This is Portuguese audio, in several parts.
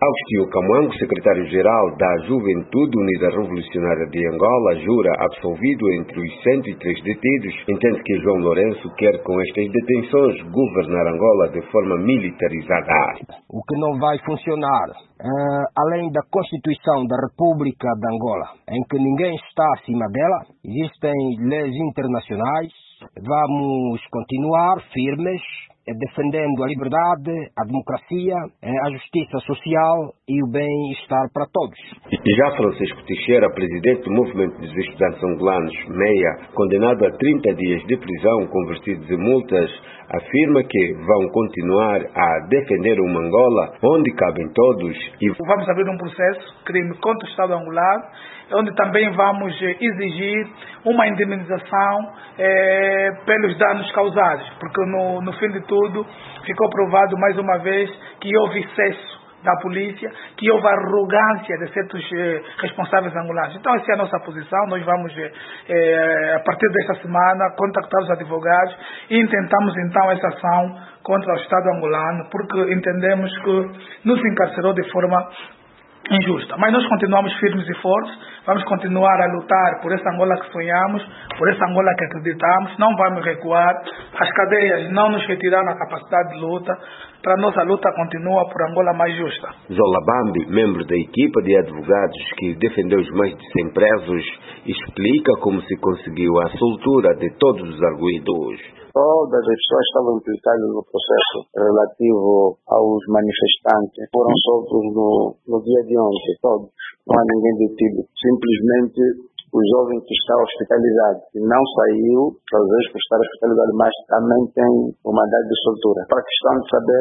Agostinho Camuango, secretário-geral da Juventude Unida Revolucionária de Angola, jura absolvido entre os 103 detidos, entende que João Lourenço quer com estas detenções governar Angola de forma militarizada. O que não vai funcionar, além da Constituição da República de Angola, em que ninguém está acima dela, existem leis internacionais, vamos continuar firmes, defendendo a liberdade, a democracia, a justiça social e o bem-estar para todos. E já Francisco Teixeira, presidente do Movimento dos Estudantes Angolanos, MEIA, condenado a 30 dias de prisão convertidos em multas, afirma que vão continuar a defender uma Angola onde cabem todos. E vamos abrir um processo crime contra o Estado angolano, onde também vamos exigir uma indemnização pelos danos causados, porque no fim de tudo ficou provado mais uma vez que houve excesso da polícia, que houve arrogância de certos responsáveis angolanos. Então essa é a nossa posição. Nós vamos, a partir desta semana, contactar os advogados e intentamos então essa ação contra o Estado angolano, porque entendemos que nos encarcerou de forma injusta. Mas nós continuamos firmes e fortes, vamos continuar a lutar por essa Angola que sonhamos, por essa Angola que acreditamos, não vamos recuar, as cadeias não nos retiraram a capacidade de luta, para a nossa luta continua por Angola mais justa. Zola Bambi, membro da equipa de advogados que defendeu os mais de 100 presos, explica como se conseguiu a soltura de todos os arguidos. Todas as pessoas que estavam implicadas no processo relativo aos manifestantes foram soltos no dia de ontem, todos. Não há ninguém detido. Simplesmente o jovem que está hospitalizado e não saiu, talvez por estar hospitalizado, mas também tem uma data de soltura. Para a questão de saber,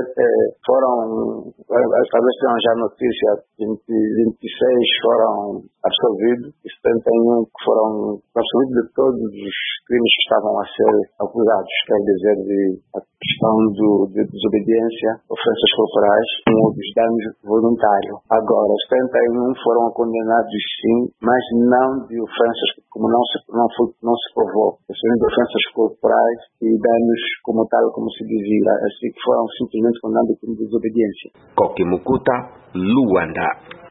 talvez tenham já notícia, 26 foram absolvidos e 71 que foram absolvidos de todos os crimes que estavam a ser acusados, quer dizer, de a questão de desobediência, ofensas corporais, dos danos voluntários. Agora, 71 foram condenados sim, mas não de ofensas, como não se provou, de ofensas corporais e danos como tal, como se dizia, assim que foram simplesmente condenados como desobediência. Koki Mukuta, Luanda.